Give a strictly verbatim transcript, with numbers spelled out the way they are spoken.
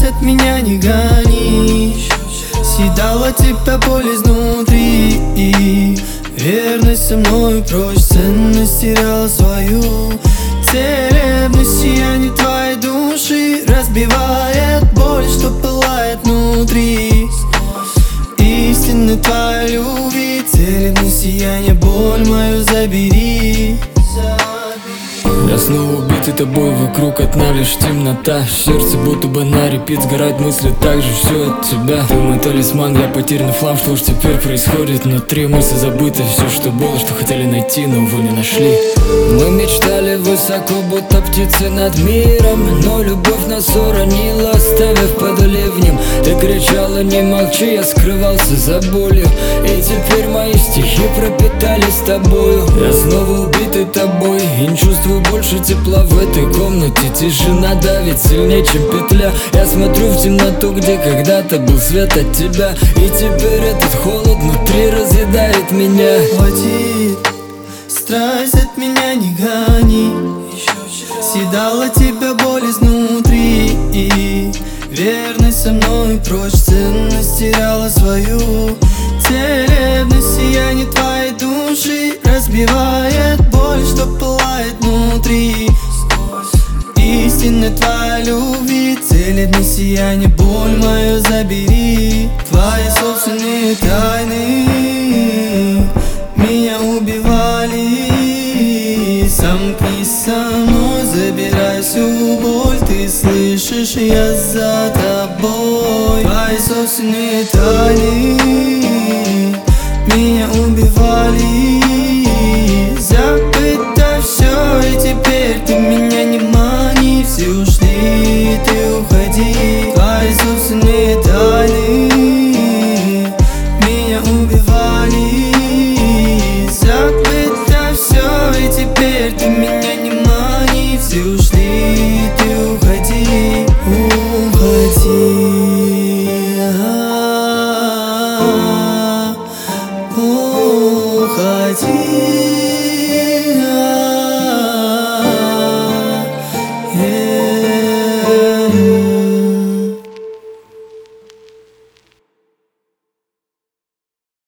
от меня не гони. Съедала тебя боль изнутри, и верность со мной прочь, ценность теряла свою. Целебность сияние твоей души разбивает боль, что пылает внутри. Истинной твоей любви, целебность сияние, боль мою забери. Я снова убитый тобой, вокруг одна лишь темнота. Сердце будто бы на репит, сгорают мысли, так же все от тебя. Ты мой талисман, я потерянный флам, что ж теперь происходит внутри? Мысли забыты, все что было, что хотели найти, но увы не нашли. Мы мечтали высоко, будто птицы над миром, но любовь нас уронила, оставив под ливнем. Ты кричала не молчи, я скрывался за болью, и теперь мои стихи пропитались тобою. Я снова убитый тобой и не чувствую больше тепла в этой комнате. Тишина давит сильнее, чем петля. Я смотрю в темноту, где когда-то был свет от тебя, и теперь этот холод внутри разъедает меня. Хватит, страсть от меня не гони. Съедала тебя боль изнутри, и верность со мной прочь, ценность теряла свою. Целебность сияние твоей души разбивает боль, что пылает внутри. Истинной твоей любви, целебность сияние, боль мою забери. Твои собственные тайны меня убивали. Сомкнись со мной, забирай всю боль. Ты слышишь, я за тобой. Твои собственные тайны меня убивали. Забыто все, и теперь ты меня не мани. Все ушли, ты уходи. Твои собственные тайны меня убивали. Забыто все, и теперь ты меня не мани. Все ушли, ты уходи, уходи. Уходи.